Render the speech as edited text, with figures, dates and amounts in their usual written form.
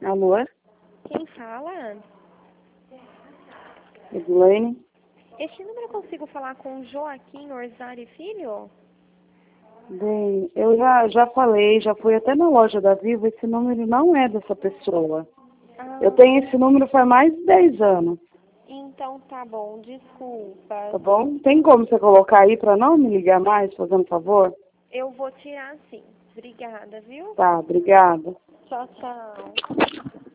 Alô? Quem fala? Edilene? Este número eu consigo falar com Joaquim Orzari Filho? Bem, eu já falei, já fui até na loja da Vivo, esse número não é dessa pessoa. Eu tenho esse número faz mais de 10 anos, Então tá bom, desculpa. tá bom? Tem como você colocar aí pra não me ligar mais, fazendo favor? Eu vou tirar sim. Obrigada, viu? Tá, obrigada. Tchau, tchau.